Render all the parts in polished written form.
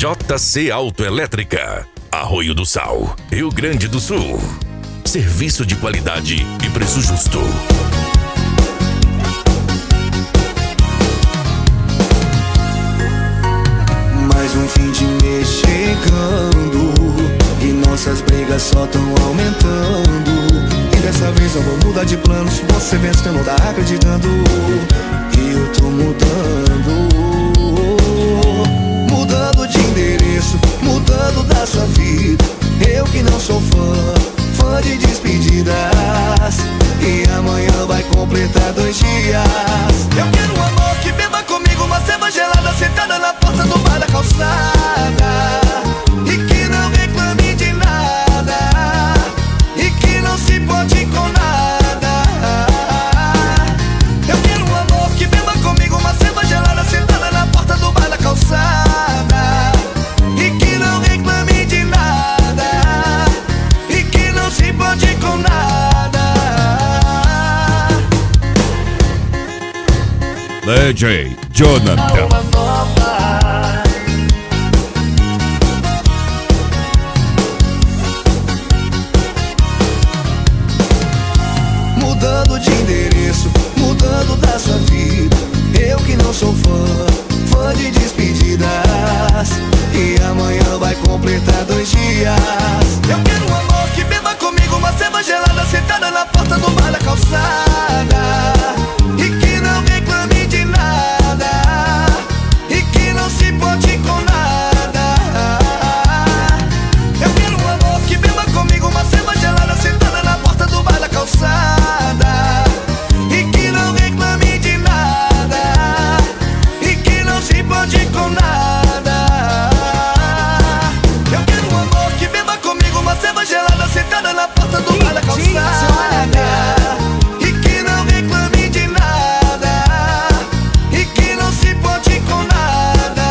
JC Autoelétrica, Arroio do Sal, Rio Grande do Sul. Serviço de qualidade e preço justo. Mais um fim de mês chegando e nossas brigas só tão aumentando. E dessa vez eu vou mudar de planos. Você pensa que eu não tá acreditando, e eu tô mudando. Mudando de endereço, mudando da sua vida. Eu que não sou fã de despedidas. E amanhã vai completar 2 dias. Eu quero um amor que beba comigo uma cerveja gelada, sentada na porta do bar da calçada. E que não reclame de nada, e que não se pode com nada. Eu quero um amor que beba comigo uma cerveja gelada, sentada na porta do bar da calçada. E que não reclame de nada, e que não se pode com nada. DJ Jonathan. Mudando de endereço, mudando da sua vida. Eu que não sou fã de despedidas. E amanhã vai completar 2 dias. Eu quero um amor que beba comigo uma cerveja gelada, sentada na porta do bar da calçada. E que não reclame de nada, e que não se pode com nada. Eu quero um amor que beba comigo uma cerveja gelada, sentada na porta do bar da calçada. E que não reclame de nada, e que não se pode com nada. Eu quero um amor que beba comigo uma cerveja gelada, sentada na porta do bar da calçada. E que não reclame de nada, e que não se pode com nada.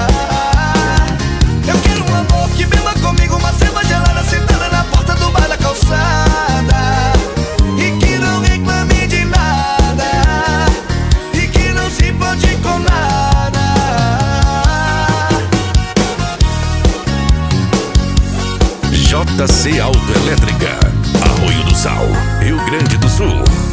Eu quero um amor que beba comigo uma cerveja gelada, sentada na porta do bar da calçada. E que não reclame de nada, e que não se pode com nada. JC Autoelétrica, Arroio do Sal, Rio Grande do Sul.